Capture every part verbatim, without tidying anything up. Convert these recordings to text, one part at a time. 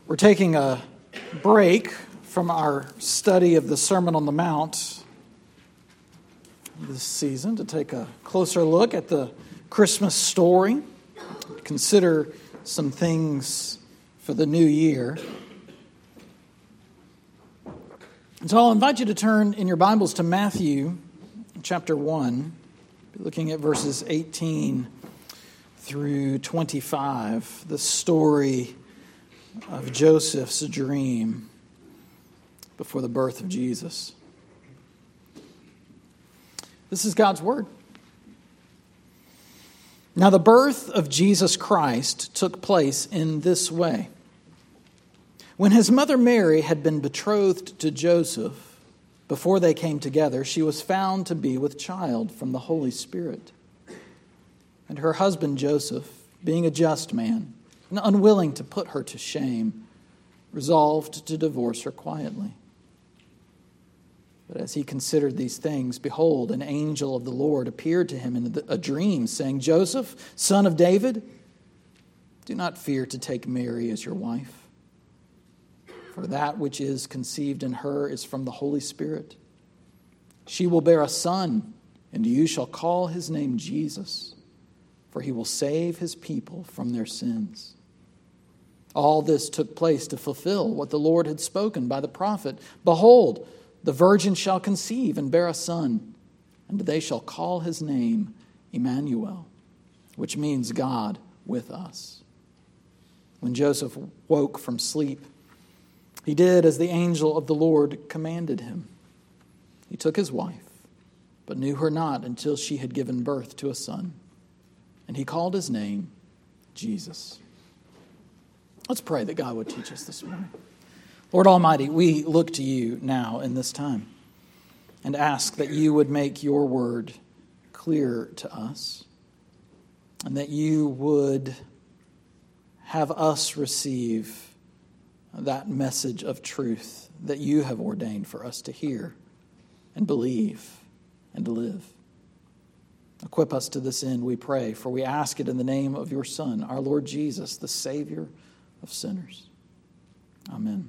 We're taking a break from our study of the Sermon on the Mount this season to take a closer look at the Christmas story, consider some things for the new year. And so I'll invite you to turn in your Bibles to Matthew chapter one, looking at verses eighteen through twenty-five, the story of Joseph's dream before the birth of Jesus. This is God's word. Now, the birth of Jesus Christ took place in this way. When his mother Mary had been betrothed to Joseph, before they came together, she was found to be with child from the Holy Spirit. And her husband Joseph, being a just man, and unwilling to put her to shame, resolved to divorce her quietly. But as he considered these things, behold, an angel of the Lord appeared to him in a dream, saying, Joseph, son of David, do not fear to take Mary as your wife, for that which is conceived in her is from the Holy Spirit. She will bear a son, and you shall call his name Jesus, for he will save his people from their sins. All this took place to fulfill what the Lord had spoken by the prophet. Behold, the virgin shall conceive and bear a son, and they shall call his name Emmanuel, which means God with us. When Joseph woke from sleep, he did as the angel of the Lord commanded him. He took his wife, but knew her not until she had given birth to a son, and he called his name Jesus. Let's pray that God would teach us this morning. Lord Almighty, we look to you now in this time and ask that you would make your word clear to us and that you would have us receive that message of truth that you have ordained for us to hear and believe and live. Equip us to this end, we pray, for we ask it in the name of your Son, our Lord Jesus, the Savior of sinners. Amen.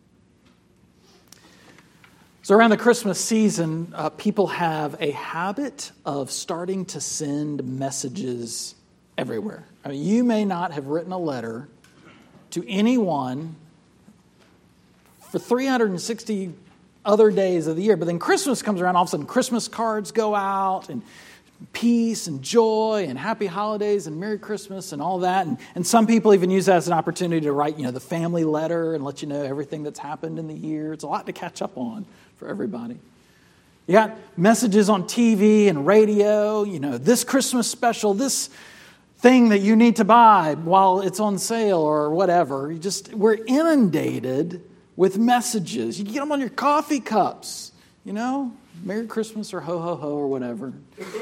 So around the Christmas season, uh, people have a habit of starting to send messages everywhere. I mean, you may not have written a letter to anyone for three hundred sixty other days of the year, but then Christmas comes around, all of a sudden Christmas cards go out, and peace and joy and happy holidays and Merry Christmas and all that. And, and some people even use that as an opportunity to write, you know, the family letter and let you know everything that's happened in the year. It's a lot to catch up on for everybody. You got messages on T V and radio, you know, this Christmas special, this thing that you need to buy while it's on sale or whatever. You just, we're inundated with messages. You get them on your coffee cups, you know, Merry Christmas or ho, ho, ho or whatever.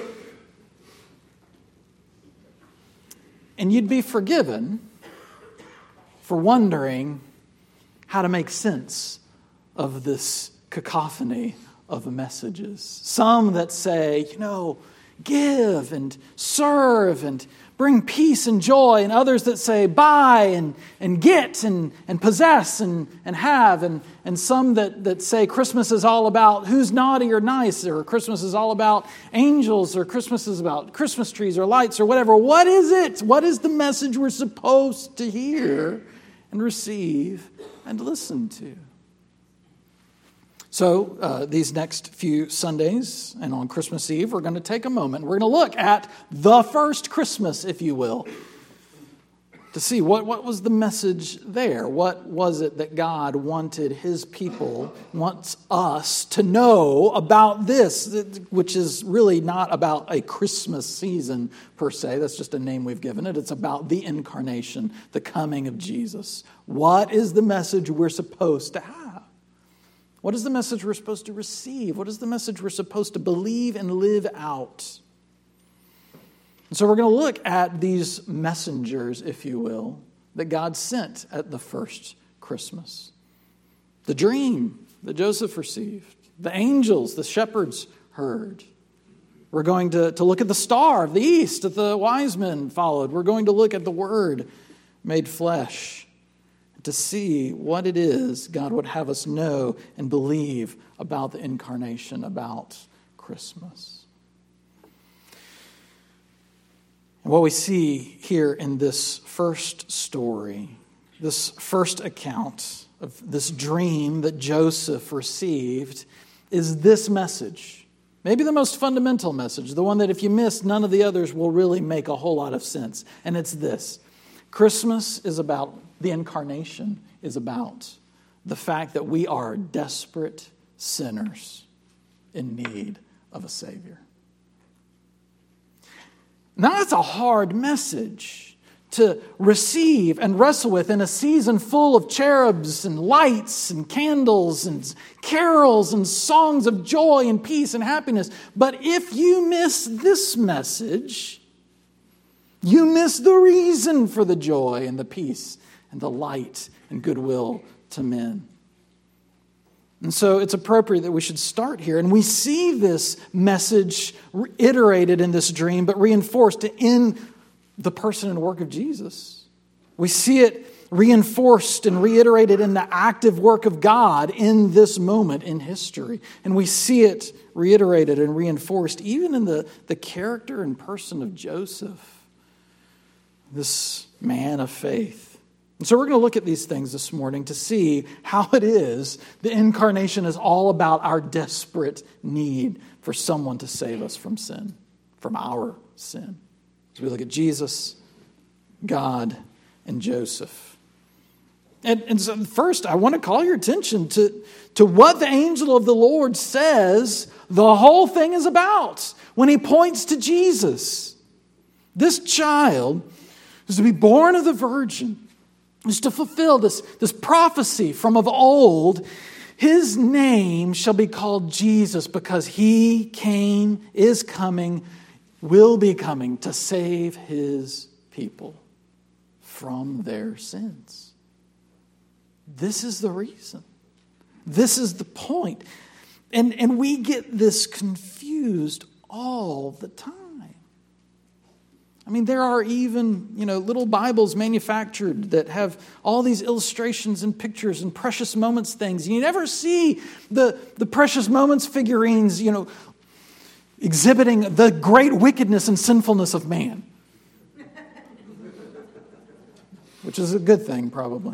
And you'd be forgiven for wondering how to make sense of this cacophony of messages. Some that say, you know, give and serve and bring peace and joy, and others that say buy and, and get and, and possess and, and have, and, and some that, that say Christmas is all about who's naughty or nice, or Christmas is all about angels, or Christmas is about Christmas trees or lights or whatever. What is it? What is the message we're supposed to hear and receive and listen to? So uh, these next few Sundays and on Christmas Eve, we're going to take a moment. We're going to look at the first Christmas, if you will, to see what, what was the message there. What was it that God wanted his people, wants us to know about this, which is really not about a Christmas season per se. That's just a name we've given it. It's about the incarnation, the coming of Jesus. What is the message we're supposed to have? What is the message we're supposed to receive? What is the message we're supposed to believe and live out? And so we're going to look at these messengers, if you will, that God sent at the first Christmas. The dream that Joseph received. The angels the shepherds heard. We're going to, to look at the star of the east that the wise men followed. We're going to look at the Word made flesh. to see what it is God would have us know and believe about the incarnation, about Christmas. And what we see here in this first story, this first account of this dream that Joseph received, is this message. Maybe the most fundamental message, the one that if you miss, none of the others will really make a whole lot of sense. And it's this: Christmas is about, the incarnation is about the fact that we are desperate sinners in need of a Savior. Now, that's a hard message to receive and wrestle with in a season full of cherubs and lights and candles and carols and songs of joy and peace and happiness. But if you miss this message, you miss the reason for the joy and the peace and the light and goodwill to men. And so it's appropriate that we should start here. And we see this message reiterated in this dream, but reinforced in the person and work of Jesus. We see it reinforced and reiterated in the active work of God in this moment in history. And we see it reiterated and reinforced even in the, the character and person of Joseph, this man of faith. And so we're going to look at these things this morning to see how it is the incarnation is all about our desperate need for someone to save us from sin, from our sin. So we look at Jesus, God, and Joseph. And, and so first, I want to call your attention to, to what the angel of the Lord says the whole thing is about when he points to Jesus. This child is to be born of the virgin, is to fulfill this, this prophecy from of old. His name shall be called Jesus because he came, is coming, will be coming to save his people from their sins. This is the reason. This is the point. And, and we get this confused all the time. I mean, there are even, you know, little Bibles manufactured that have all these illustrations and pictures and precious moments things. You never see the, the precious moments figurines, you know, exhibiting the great wickedness and sinfulness of man. Which is a good thing, probably.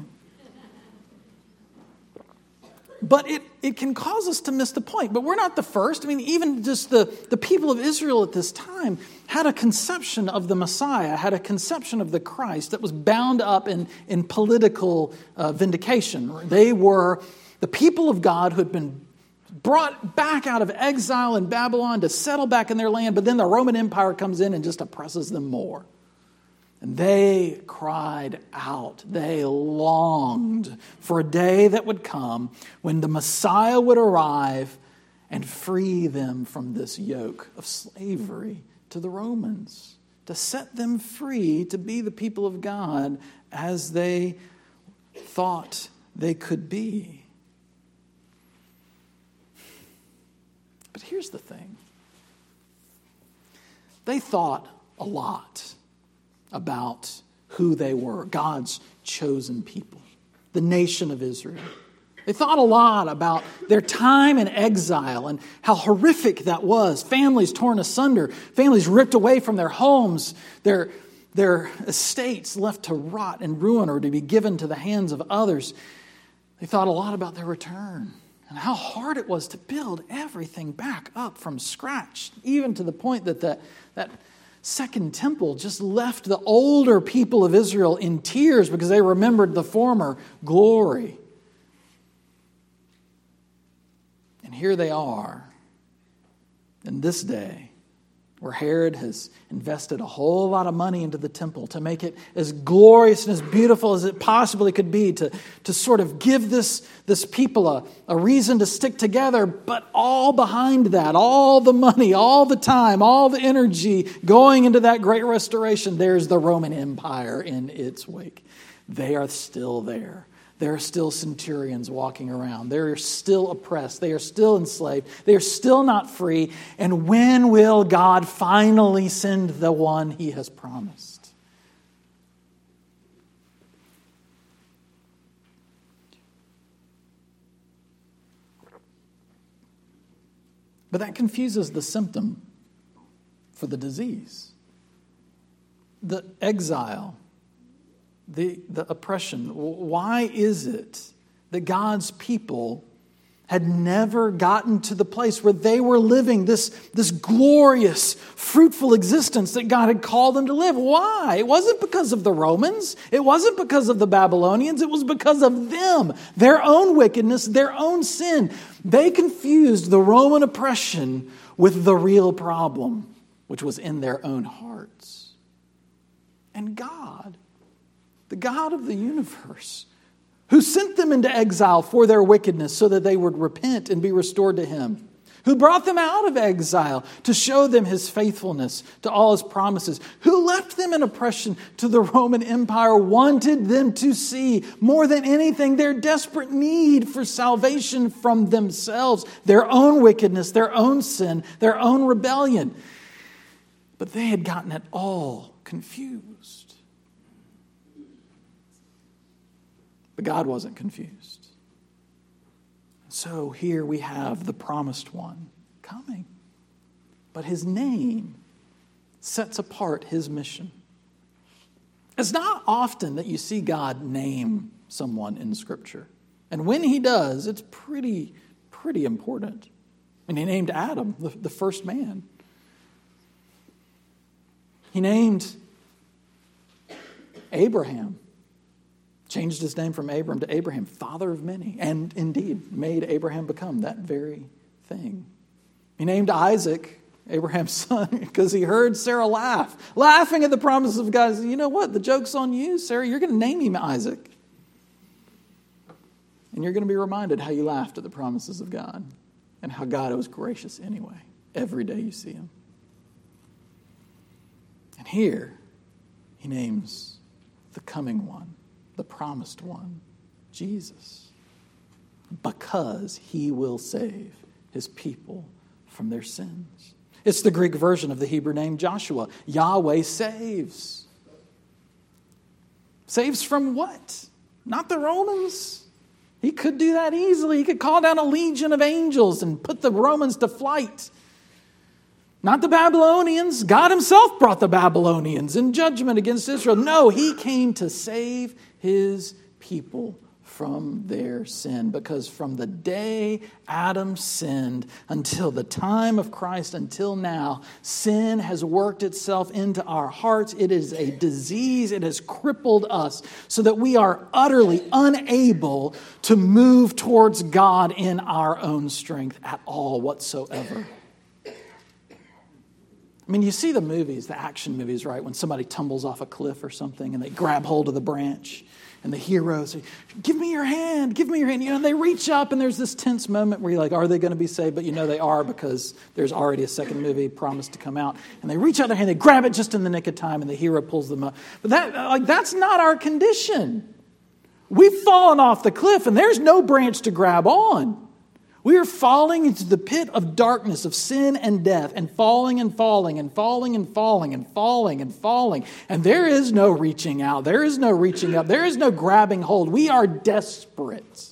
But it, it can cause us to miss the point. But we're not the first. I mean, even just the, the people of Israel at this time had a conception of the Messiah, had a conception of the Christ that was bound up in, in political uh, vindication. They were the people of God who had been brought back out of exile in Babylon to settle back in their land, but then the Roman Empire comes in and just oppresses them more. And they cried out, they longed for a day that would come when the Messiah would arrive and free them from this yoke of slavery to the Romans, to set them free to be the people of God as they thought they could be. But here's the thing. They thought a lot about who they were, God's chosen people, the nation of Israel. They thought a lot about their time in exile and how horrific that was. Families torn asunder, families ripped away from their homes, their, their estates left to rot and ruin or to be given to the hands of others. They thought a lot about their return and how hard it was to build everything back up from scratch, even to the point that that, that Second Temple just left the older people of Israel in tears because they remembered the former glory. And here they are in this day where Herod has invested a whole lot of money into the temple to make it as glorious and as beautiful as it possibly could be, to, to sort of give this, this people a, a reason to stick together, but all behind that, all the money, all the time, all the energy going into that great restoration, there's the Roman Empire in its wake. They are still there. There are still centurions walking around. They are still oppressed. They are still enslaved. They are still not free. And when will God finally send the one he has promised? But that confuses the symptom for the disease. The exile, the, the oppression. Why is it that God's people had never gotten to the place where they were living this, this glorious, fruitful existence that God had called them to live? Why? It wasn't because of the Romans. It wasn't because of the Babylonians. It was because of them, their own wickedness, their own sin. They confused the Roman oppression with the real problem, which was in their own hearts. And God, the God of the universe, who sent them into exile for their wickedness so that they would repent and be restored to Him, who brought them out of exile to show them His faithfulness to all His promises, who left them in oppression to the Roman Empire, wanted them to see more than anything their desperate need for salvation from themselves, their own wickedness, their own sin, their own rebellion. But they had gotten it all confused. But God wasn't confused. So here we have the promised one coming. But His name sets apart His mission. It's not often that you see God name someone in Scripture. And when He does, it's pretty, pretty important. And He named Adam, the, the first man. He named Abraham. Changed his name from Abram to Abraham, father of many, and indeed made Abraham become that very thing. He named Isaac, Abraham's son, because he heard Sarah laugh, laughing at the promises of God. He said, you know what? The joke's on you, Sarah. You're going to name him Isaac. And you're going to be reminded how you laughed at the promises of God and how God was gracious anyway, every day you see Him. And here, He names the coming one, the promised one, Jesus, because He will save His people from their sins. It's the Greek version of the Hebrew name Joshua. Yahweh saves. Saves from what? Not the Romans. He could do that easily. He could call down a legion of angels and put the Romans to flight. Not the Babylonians. God Himself brought the Babylonians in judgment against Israel. No, He came to save His people from their sin. Because from the day Adam sinned until the time of Christ, until now, sin has worked itself into our hearts. It is a disease. It has crippled us so that we are utterly unable to move towards God in our own strength at all whatsoever. I mean, you see the movies, the action movies, right? When somebody tumbles off a cliff or something and they grab hold of the branch and the hero say, give me your hand, give me your hand. You know, they reach up and there's this tense moment where you're like, are they going to be saved? But you know they are because there's already a second movie promised to come out. And they reach out their hand, they grab it just in the nick of time and the hero pulls them up. But that, like, that's not our condition. We've fallen off the cliff and there's no branch to grab on. We are falling into the pit of darkness of sin and death and falling and falling and falling and falling and falling and falling. And there is no reaching out. There is no reaching up. There is no grabbing hold. We are desperate.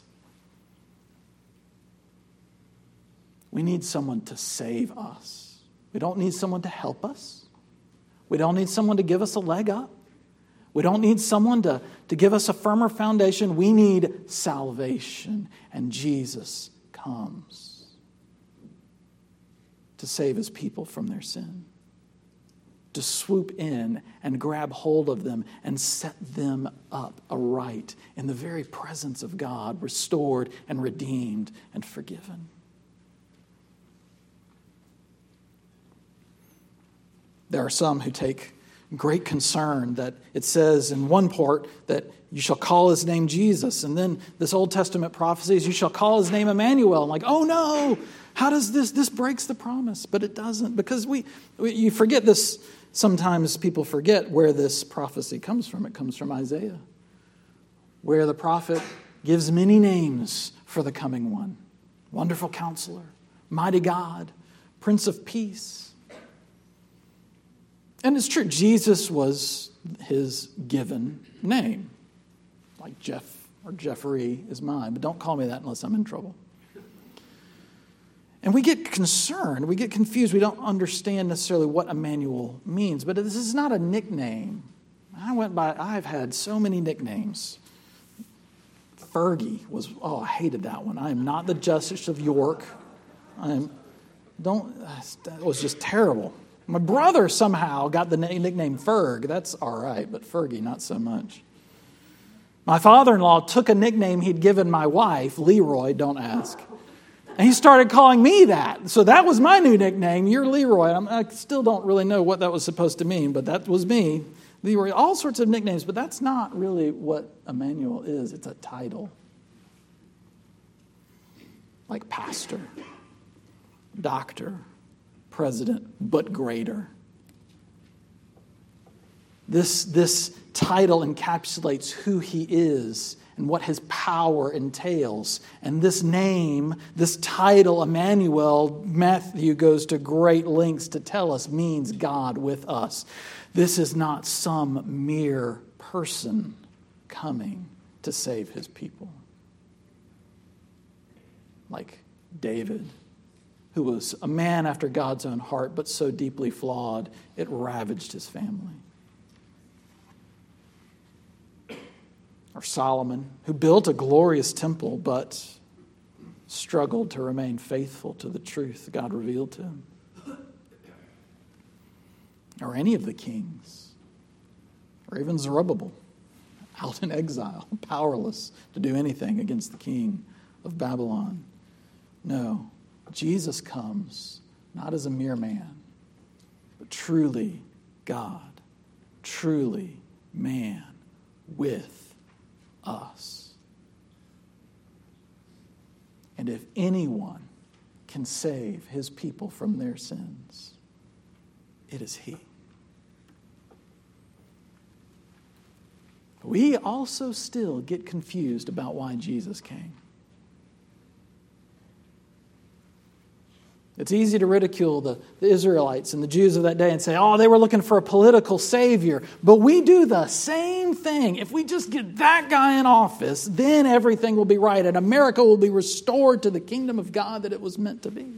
We need someone to save us. We don't need someone to help us. We don't need someone to give us a leg up. We don't need someone to, to give us a firmer foundation. We need salvation. And Jesus comes to save His people from their sin, to swoop in and grab hold of them and set them up aright in the very presence of God, restored and redeemed and forgiven. There are some who take great concern that it says in one part that you shall call His name Jesus. And then this Old Testament prophecy is you shall call His name Emmanuel. I'm like, oh no, how does this, this breaks the promise? But it doesn't, because we, we you forget this. Sometimes people forget where this prophecy comes from. It comes from Isaiah, where the prophet gives many names for the coming one. Wonderful Counselor, Mighty God, Prince of Peace. And it's true, Jesus was His given name. Like Jeff or Jeffrey is mine, but don't call me that unless I'm in trouble. And we get concerned, we get confused, we don't understand necessarily what Emmanuel means. But this is not a nickname. I went by, I've had so many nicknames. Fergie was, oh, I hated that one. I am not the Justice of York. I am, don't, that was just terrible. My brother somehow got the nickname Ferg. That's all right, but Fergie, not so much. My father-in-law took a nickname he'd given my wife, Leroy, don't ask. And he started calling me that. So that was my new nickname. You're Leroy. I'm, I still don't really know what that was supposed to mean, but that was me. Leroy, all sorts of nicknames, but that's not really what Emmanuel is. It's a title. Like pastor, doctor, president, but greater. This, this title encapsulates who he is and what his power entails. And this name, this title, Emmanuel, Matthew goes to great lengths to tell us, means God with us. This is not some mere person coming to save his people. Like David, who was a man after God's own heart, but so deeply flawed, it ravaged his family. Or Solomon, who built a glorious temple, but struggled to remain faithful to the truth God revealed to him. Or any of the kings. Or even Zerubbabel, out in exile, powerless to do anything against the king of Babylon. No, Jesus comes not as a mere man, but truly God, truly man with us. And if anyone can save his people from their sins, it is he. We also still get confused about why Jesus came. It's easy to ridicule the, the Israelites and the Jews of that day and say, oh, they were looking for a political savior. But we do the same thing. If we just get that guy in office, then everything will be right and America will be restored to the kingdom of God that it was meant to be.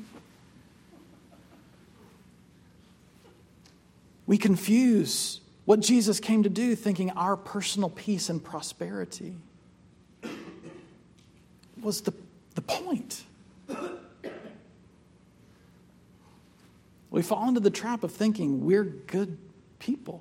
We confuse what Jesus came to do, thinking our personal peace and prosperity was the, the point. We fall into the trap of thinking we're good people.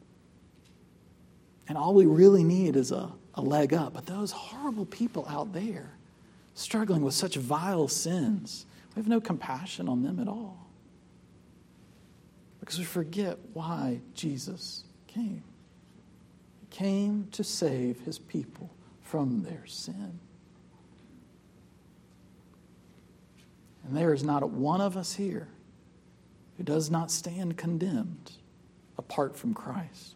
And all we really need is a, a leg up. But those horrible people out there, struggling with such vile sins, we have no compassion on them at all. Because we forget why Jesus came. He came to save his people from their sin. And there is not one of us here who does not stand condemned apart from Christ.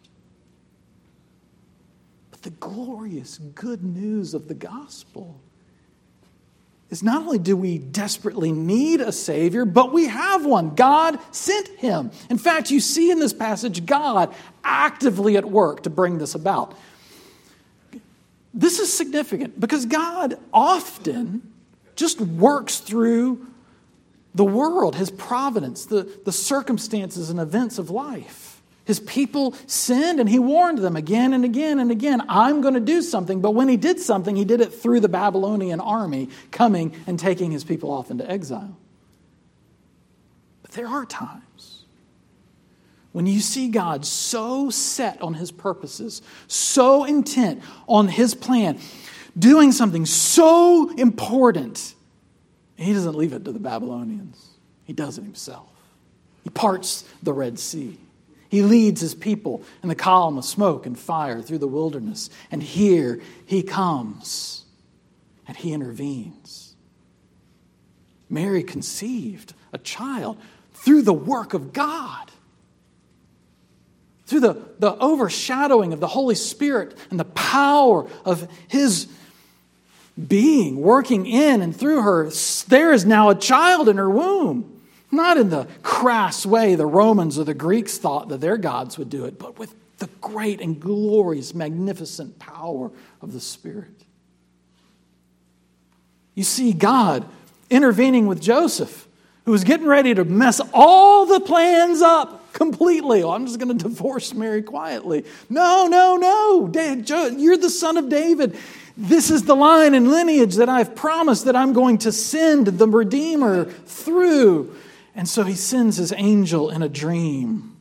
But the glorious good news of the gospel is not only do we desperately need a Savior, but we have one. God sent him. In fact, you see in this passage God actively at work to bring this about. This is significant because God often just works through the world, his providence, the, the circumstances and events of life. His people sinned and he warned them again and again and again, I'm going to do something. But when he did something, he did it through the Babylonian army coming and taking his people off into exile. But there are times when you see God so set on his purposes, so intent on his plan, doing something so important, he doesn't leave it to the Babylonians. He does it himself. He parts the Red Sea. He leads his people in the column of smoke and fire through the wilderness. And here he comes and he intervenes. Mary conceived a child through the work of God. Through the, the overshadowing of the Holy Spirit and the power of his being, working in and through her, there is now a child in her womb. Not in the crass way the Romans or the Greeks thought that their gods would do it, but with the great and glorious, magnificent power of the Spirit. You see God intervening with Joseph who was getting ready to mess all the plans up completely. Oh, I'm just going to divorce Mary quietly. No, no, no. Dad, you're the son of David. This is the line and lineage that I've promised that I'm going to send the Redeemer through. And so he sends his angel in a dream.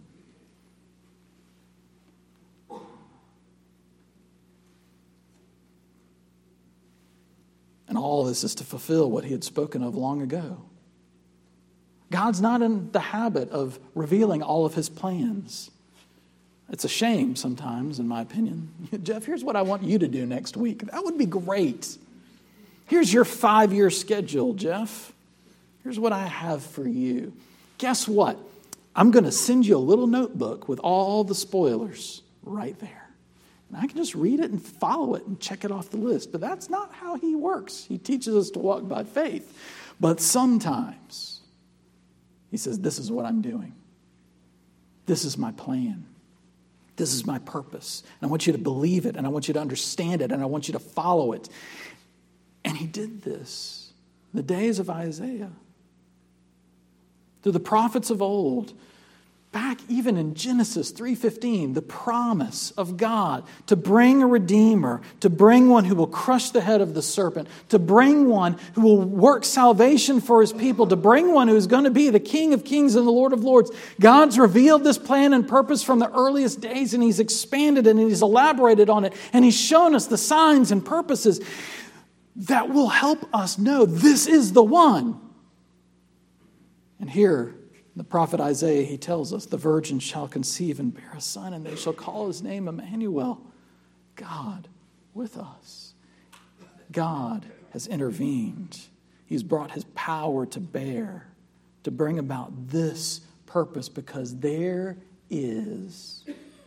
And all this is to fulfill what he had spoken of long ago. God's not in the habit of revealing all of his plans. It's a shame sometimes, in my opinion. Jeff, here's what I want you to do next week. That would be great. Here's your five-year schedule, Jeff. Here's what I have for you. Guess what? I'm going to send you a little notebook with all the spoilers right there. And I can just read it and follow it and check it off the list. But that's not how he works. He teaches us to walk by faith. But sometimes he says, this is what I'm doing. This is my plan. This is my purpose. And I want you to believe it. And I want you to understand it. And I want you to follow it. And he did this in the days of Isaiah. Through the prophets of old. Back even in Genesis three fifteen, the promise of God to bring a Redeemer, to bring one who will crush the head of the serpent, to bring one who will work salvation for his people, to bring one who is going to be the King of Kings and the Lord of Lords. God's revealed this plan and purpose from the earliest days, and he's expanded it and he's elaborated on it, and he's shown us the signs and purposes that will help us know this is the one. And here, the prophet Isaiah, he tells us, the virgin shall conceive and bear a son, and they shall call his name Emmanuel, God with us. God has intervened. He's brought his power to bear to bring about this purpose, because there is,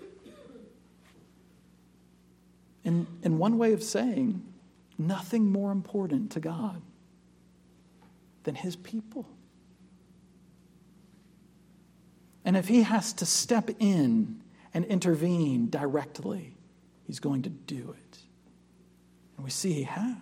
in, in one way of saying, nothing more important to God than his people. And if he has to step in and intervene directly, he's going to do it. And we see he has.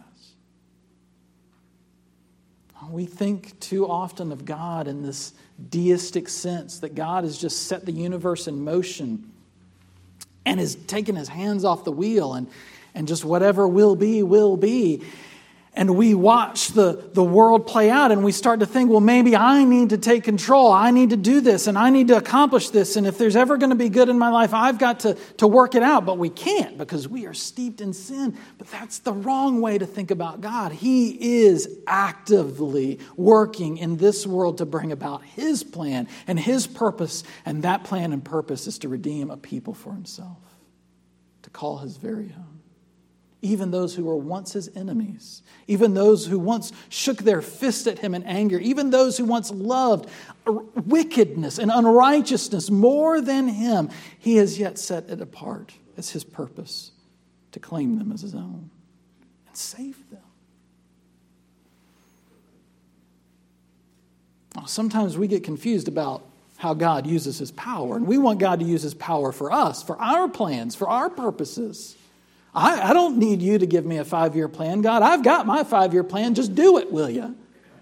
We think too often of God in this deistic sense, that God has just set the universe in motion and has taken his hands off the wheel, and, and just whatever will be, will be. And we watch the, the world play out, and we start to think, well, maybe I need to take control. I need to do this, and I need to accomplish this. And if there's ever going to be good in my life, I've got to, to work it out. But we can't, because we are steeped in sin. But that's the wrong way to think about God. He is actively working in this world to bring about his plan and his purpose. And that plan and purpose is to redeem a people for himself, to call his very own. Even those who were once his enemies, even those who once shook their fist at him in anger, even those who once loved wickedness and unrighteousness more than him, he has yet set it apart as his purpose to claim them as his own and save them. Sometimes we get confused about how God uses his power, and we want God to use his power for us, for our plans, for our purposes. I, I don't need you to give me a five-year plan, God. I've got my five-year plan. Just do it, will you?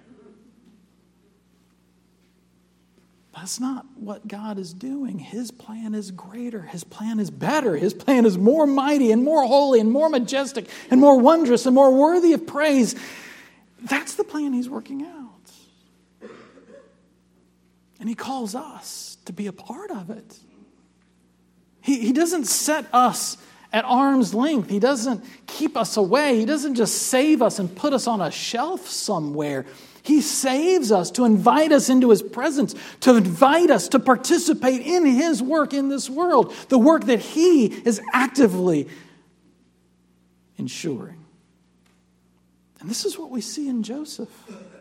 That's not what God is doing. His plan is greater. His plan is better. His plan is more mighty and more holy and more majestic and more wondrous and more worthy of praise. That's the plan he's working out. And he calls us to be a part of it. He, he doesn't set us at arm's length. He doesn't keep us away. He doesn't just save us and put us on a shelf somewhere. He saves us to invite us into his presence, to invite us to participate in his work in this world, the work that he is actively ensuring. And this is what we see in Joseph.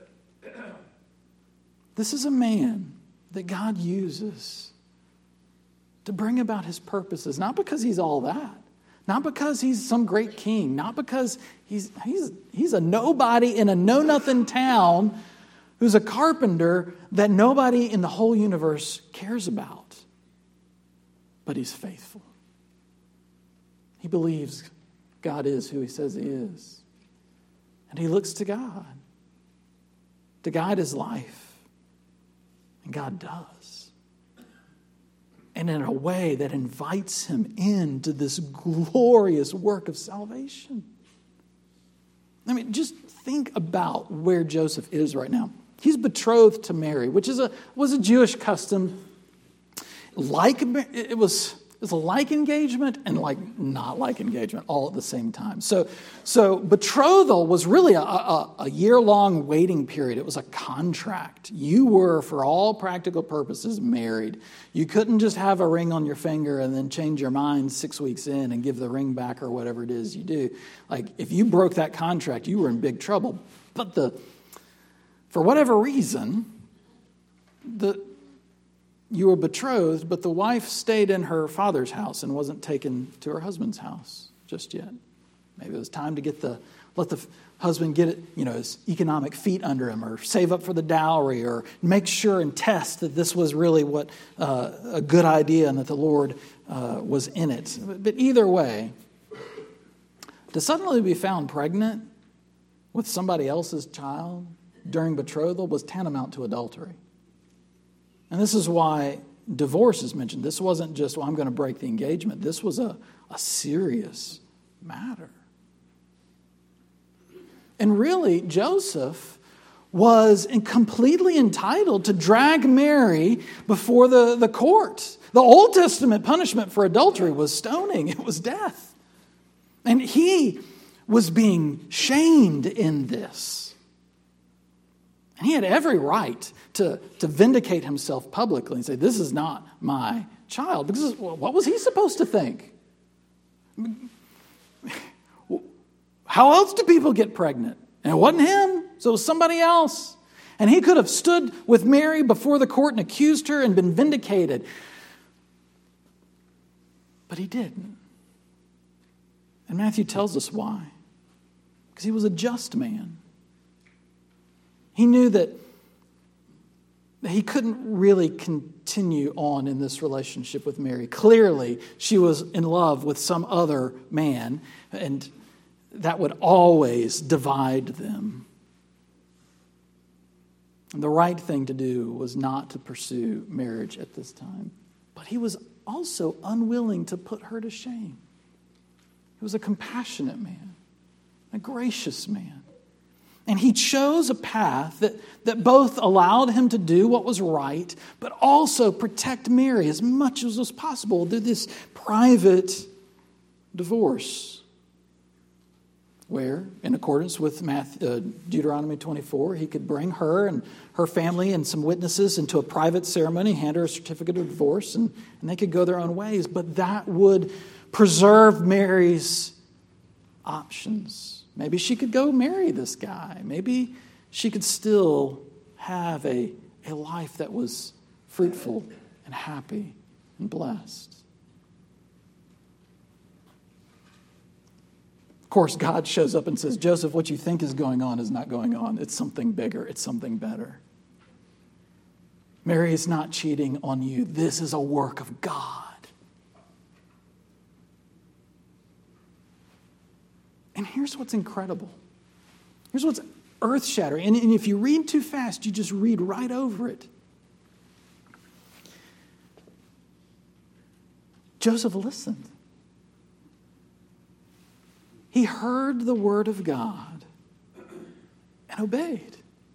This is a man that God uses to bring about his purposes, not because he's all that. Not because he's some great king. Not because he's, he's, he's a nobody in a know-nothing town who's a carpenter that nobody in the whole universe cares about. But he's faithful. He believes God is who he says he is. And he looks to God to guide his life And God does. And in a way that invites him into this glorious work of salvation. I mean, just think about where Joseph is right now. He's betrothed to Mary, which is a was a Jewish custom. Like it was, it was a like engagement and like not like engagement all at the same time. So, so betrothal was really a, a, a year-long waiting period. It was a contract. You were, for all practical purposes, married. You couldn't just have a ring on your finger and then change your mind six weeks in and give the ring back or whatever it is you do. Like if you broke that contract, you were in big trouble. But the for whatever reason, the you were betrothed, but the wife stayed in her father's house and wasn't taken to her husband's house just yet. Maybe it was time to get the let the husband get it, you know, his economic feet under him, or save up for the dowry, or make sure and test that this was really what uh, a good idea and that the Lord uh, was in it. But either way, to suddenly be found pregnant with somebody else's child during betrothal was tantamount to adultery. And this is why divorce is mentioned. This wasn't just, well, I'm going to break the engagement. This was a, a serious matter. And really, Joseph was completely entitled to drag Mary before the, the court. The Old Testament punishment for adultery was stoning. It was death. And he was being shamed in this. And he had every right to, to vindicate himself publicly and say, this is not my child. Because what was he supposed to think? How else do people get pregnant? And it wasn't him, so it was somebody else. And he could have stood with Mary before the court and accused her and been vindicated. But he didn't. And Matthew tells us why. Because he was a just man. He knew that he couldn't really continue on in this relationship with Mary. Clearly, she was in love with some other man, and that would always divide them. And the right thing to do was not to pursue marriage at this time. But he was also unwilling to put her to shame. He was a compassionate man, a gracious man. And he chose a path that, that both allowed him to do what was right, but also protect Mary as much as was possible through this private divorce. Where, in accordance with Matthew, uh, Deuteronomy twenty-four, he could bring her and her family and some witnesses into a private ceremony, hand her a certificate of divorce, and, and they could go their own ways. But that would preserve Mary's options. Maybe she could go marry this guy. Maybe she could still have a, a life that was fruitful and happy and blessed. Of course, God shows up and says, Joseph, what you think is going on is not going on. It's something bigger. It's something better. Mary is not cheating on you. This is a work of God. And here's what's incredible. Here's what's earth-shattering. And, and if you read too fast, you just read right over it. Joseph listened. He heard the word of God and obeyed.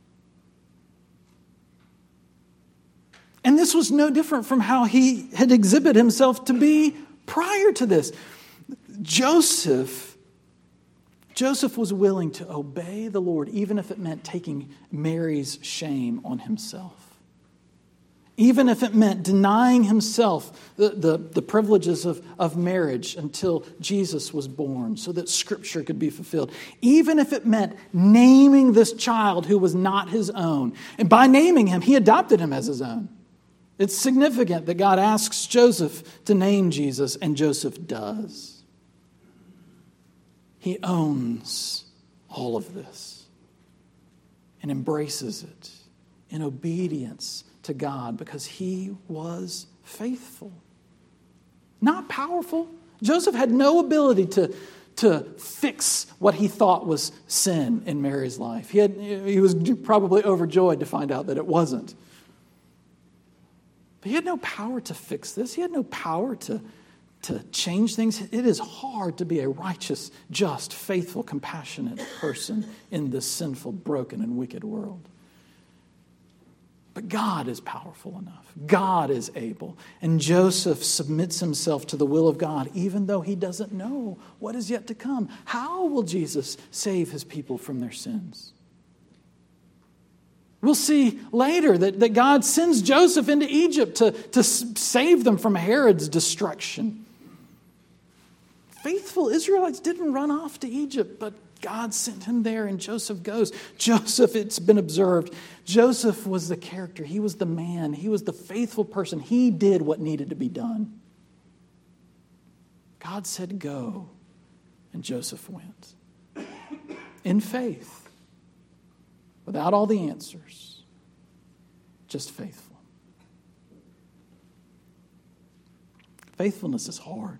And this was no different from how he had exhibited himself to be prior to this. Joseph Joseph was willing to obey the Lord, even if it meant taking Mary's shame on himself. Even if it meant denying himself the, the, the privileges of, of marriage until Jesus was born so that Scripture could be fulfilled. Even if it meant naming this child who was not his own. And by naming him, he adopted him as his own. It's significant that God asks Joseph to name Jesus, and Joseph does. He owns all of this and embraces it in obedience to God because he was faithful. Not powerful. Joseph had no ability to, to fix what he thought was sin in Mary's life. He, had, he was probably overjoyed to find out that it wasn't. But he had no power to fix this. He had no power to, to change things. It is hard to be a righteous, just, faithful, compassionate person in this sinful, broken, and wicked world. But God is powerful enough. God is able. And Joseph submits himself to the will of God, even though he doesn't know what is yet to come. How will Jesus save his people from their sins? We'll see later that, that God sends Joseph into Egypt to, to save them from Herod's destruction. Faithful Israelites didn't run off to Egypt, but God sent him there, and Joseph goes. Joseph, it's been observed, Joseph was the character. He was the man. He was the faithful person. He did what needed to be done. God said, go, and Joseph went. In faith, without all the answers, just faithful. Faithfulness is hard.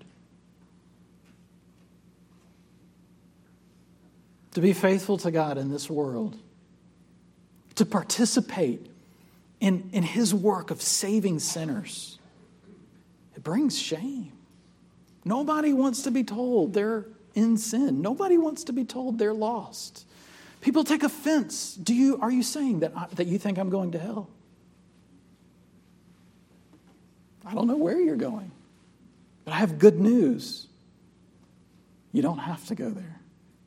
To be faithful to God in this world, to participate in, in His work of saving sinners, it brings shame. Nobody wants to be told they're in sin. Nobody wants to be told they're lost. People take offense. Do you, are you saying that, I, that you think I'm going to hell? I don't know where you're going, but I have good news. You don't have to go there.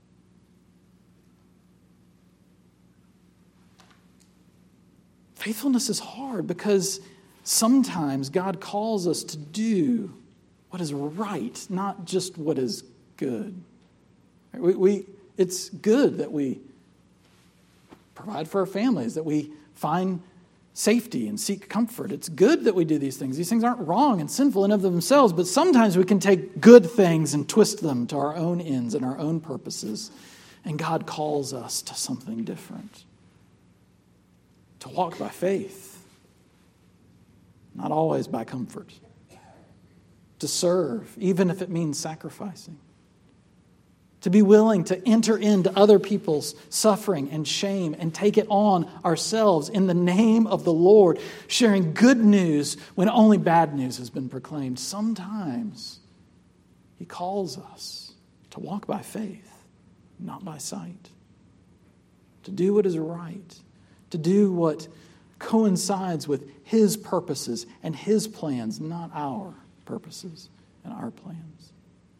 Faithfulness is hard because sometimes God calls us to do what is right, not just what is good. We, we, it's good that we provide for our families, that we find safety and seek comfort. It's good that we do these things. These things aren't wrong and sinful in of themselves, but sometimes we can take good things and twist them to our own ends and our own purposes. And God calls us to something different. To walk by faith, not always by comfort. To serve, even if it means sacrificing. To be willing to enter into other people's suffering and shame and take it on ourselves in the name of the Lord, sharing good news when only bad news has been proclaimed. Sometimes He calls us to walk by faith, not by sight. To do what is right. To do what coincides with His purposes and His plans, not our purposes and our plans.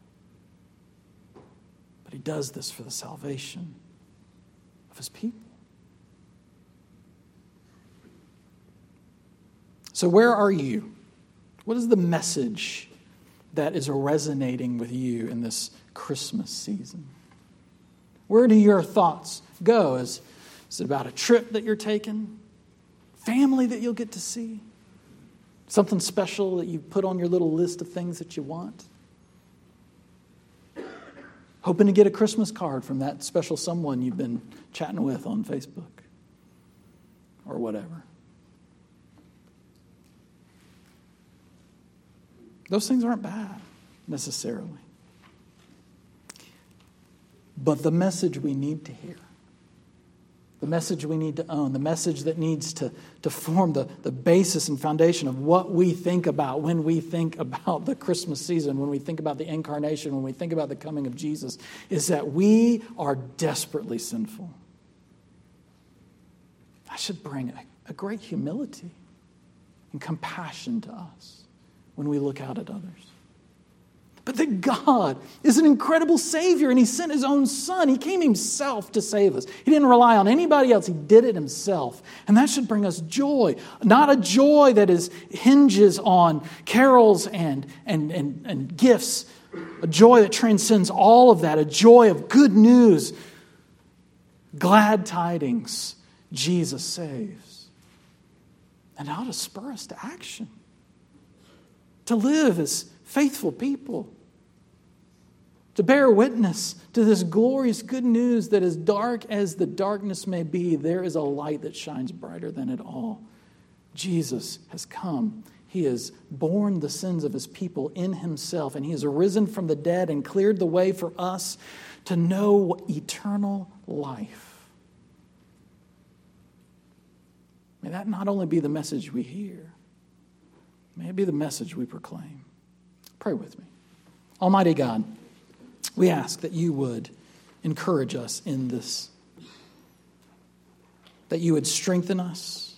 But He does this for the salvation of His people. So where are you? What is the message that is resonating with you in this Christmas season? Where do your thoughts go? Is Is it about a trip that you're taking? Family that you'll get to see? Something special that you put on your little list of things that you want? Hoping to get a Christmas card from that special someone you've been chatting with on Facebook or whatever. Those things aren't bad necessarily. But the message we need to hear, the message we need to own, the message that needs to, to form the, the basis and foundation of what we think about when we think about the Christmas season, when we think about the incarnation, when we think about the coming of Jesus, is that we are desperately sinful. That should bring a, a great humility and compassion to us when we look out at others. But that God is an incredible Savior, and He sent His own Son. He came Himself to save us. He didn't rely on anybody else. He did it Himself. And that should bring us joy. Not a joy that is hinges on carols and, and, and, and gifts. A joy that transcends all of that. A joy of good news. Glad tidings. Jesus saves. And it ought to spur us to action. To live as faithful people. To bear witness to this glorious good news that as dark as the darkness may be, there is a light that shines brighter than it all. Jesus has come. He has borne the sins of His people in Himself, and He has arisen from the dead and cleared the way for us to know eternal life. May that not only be the message we hear, May it be the message we proclaim. Pray with me. Almighty God, we ask that you would encourage us in this, that you would strengthen us,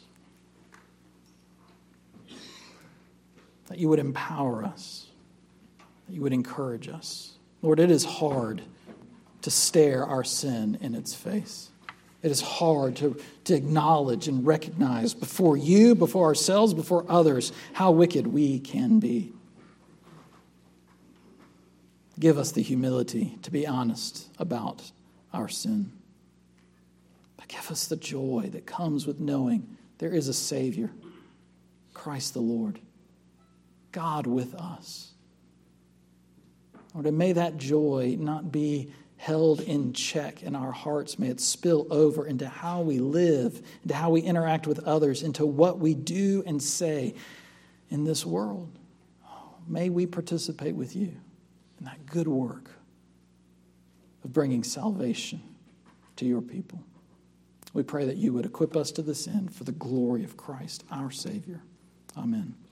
that you would empower us, that you would encourage us. Lord, it is hard to stare our sin in its face. It is hard to, to acknowledge and recognize before you, before ourselves, before others, how wicked we can be. Give us the humility to be honest about our sin. But give us the joy that comes with knowing there is a Savior, Christ the Lord, God with us. Lord, and may that joy not be held in check in our hearts. May it spill over into how we live, into how we interact with others, into what we do and say in this world. May we participate with you in that good work of bringing salvation to your people. We pray that you would equip us to this end for the glory of Christ, our Savior. Amen.